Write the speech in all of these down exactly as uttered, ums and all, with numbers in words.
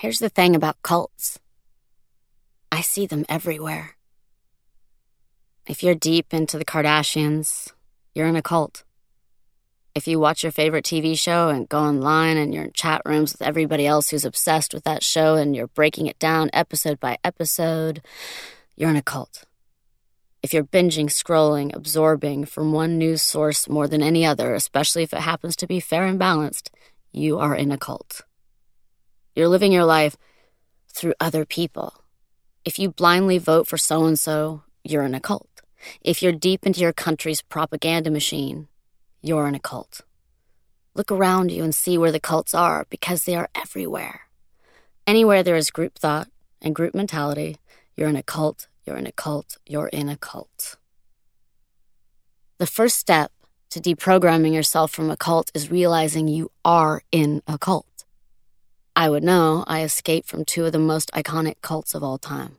Here's the thing about cults. I see them everywhere. If you're deep into the Kardashians, you're in a cult. If you watch your favorite T V show and go online and you're in chat rooms with everybody else who's obsessed with that show and you're breaking it down episode by episode, you're in a cult. If you're binging, scrolling, absorbing from one news source more than any other, especially if it happens to be fair and balanced, you are in a cult. You're living your life through other people. If you blindly vote for so-and-so, you're in a cult. If you're deep into your country's propaganda machine, you're in a cult. Look around you and see where the cults are, because they are everywhere. Anywhere there is group thought and group mentality, you're in a cult, you're in a cult, you're in a cult. The first step to deprogramming yourself from a cult is realizing you are in a cult. I would know I escaped from two of the most iconic cults of all time.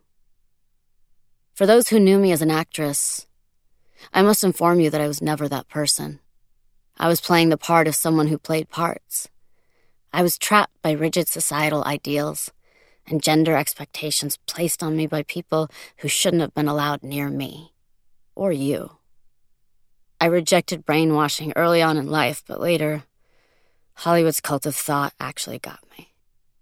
For those who knew me as an actress, I must inform you that I was never that person. I was playing the part of someone who played parts. I was trapped by rigid societal ideals and gender expectations placed on me by people who shouldn't have been allowed near me, or you. I rejected brainwashing early on in life, but later, Hollywood's cult of thought actually got me.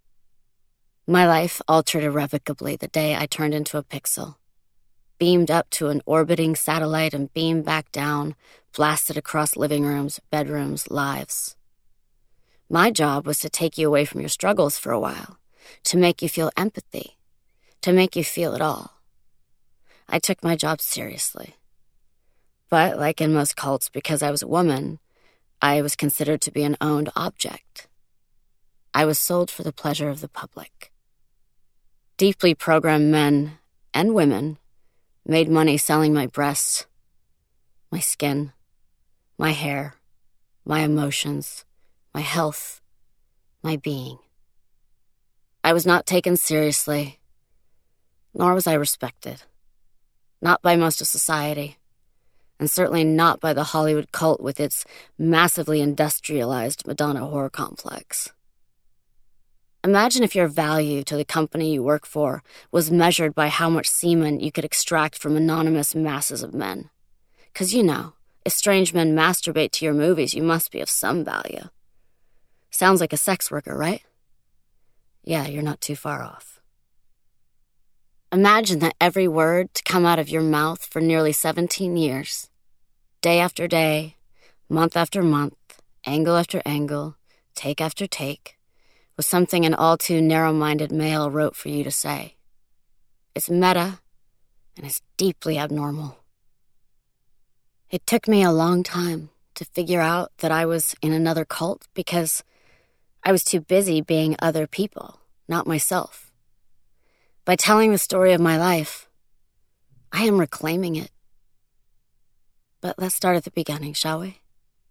My life altered irrevocably the day I turned into a pixel, beamed up to an orbiting satellite and beamed back down, blasted across living rooms, bedrooms, lives. My job was to take you away from your struggles for a while, to make you feel empathy, to make you feel it all. I took my job seriously. But like in most cults, because I was a woman, I was considered to be an owned object. I was sold for the pleasure of the public. Deeply programmed men and women made money selling my breasts, my skin, my hair, my emotions, my health, my being. I was not taken seriously, nor was I respected. Not by most of society, and certainly not by the Hollywood cult with its massively industrialized Madonna horror complex. Imagine if your value to the company you work for was measured by how much semen you could extract from anonymous masses of men. 'Cause you know, if strange men masturbate to your movies, you must be of some value. Sounds like a sex worker, right? Yeah, you're not too far off. Imagine that every word to come out of your mouth for nearly seventeen years, day after day, month after month, angle after angle, take after take, was something an all too narrow-minded male wrote for you to say. It's meta, and it's deeply abnormal. It took me a long time to figure out that I was in another cult because I was too busy being other people, not myself. By telling the story of my life, I am reclaiming it. But let's start at the beginning, shall we?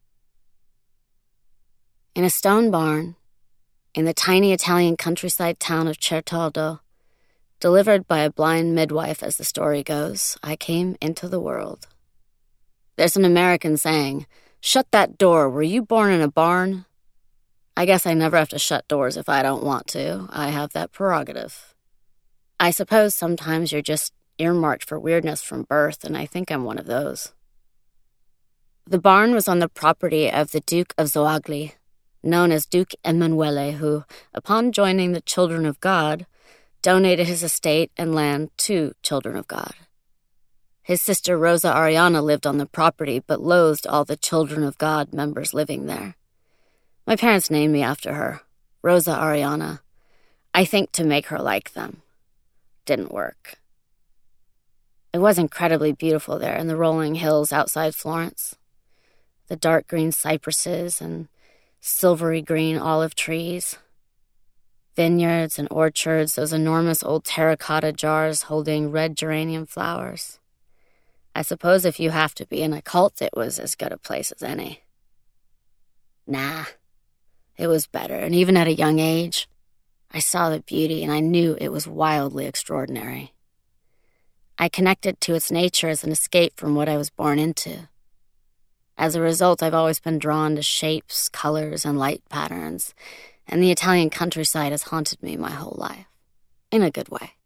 In a stone barn, in the tiny Italian countryside town of Certaldo, delivered by a blind midwife as the story goes, I came into the world. There's an American saying, "Shut that door, were you born in a barn?" I guess I never have to shut doors if I don't want to. I have that prerogative. I suppose sometimes you're just earmarked for weirdness from birth, and I think I'm one of those. The barn was on the property of the Duke of Zoagli, known as Duke Emanuele, who, upon joining the Children of God, donated his estate and land to Children of God. His sister Rosa Ariana lived on the property, but loathed all the Children of God members living there. My parents named me after her, Rosa Ariana, I think to make her like them. Didn't work. It was incredibly beautiful there in the rolling hills outside Florence. The dark green cypresses and silvery green olive trees. Vineyards and orchards, those enormous old terracotta jars holding red geranium flowers. I suppose if you have to be in a cult, it was as good a place as any. Nah, it was better, and even at a young age, I saw the beauty and I knew it was wildly extraordinary. I connected to its nature as an escape from what I was born into. As a result, I've always been drawn to shapes, colors, and light patterns, And the Italian countryside has haunted me my whole life. In a good way.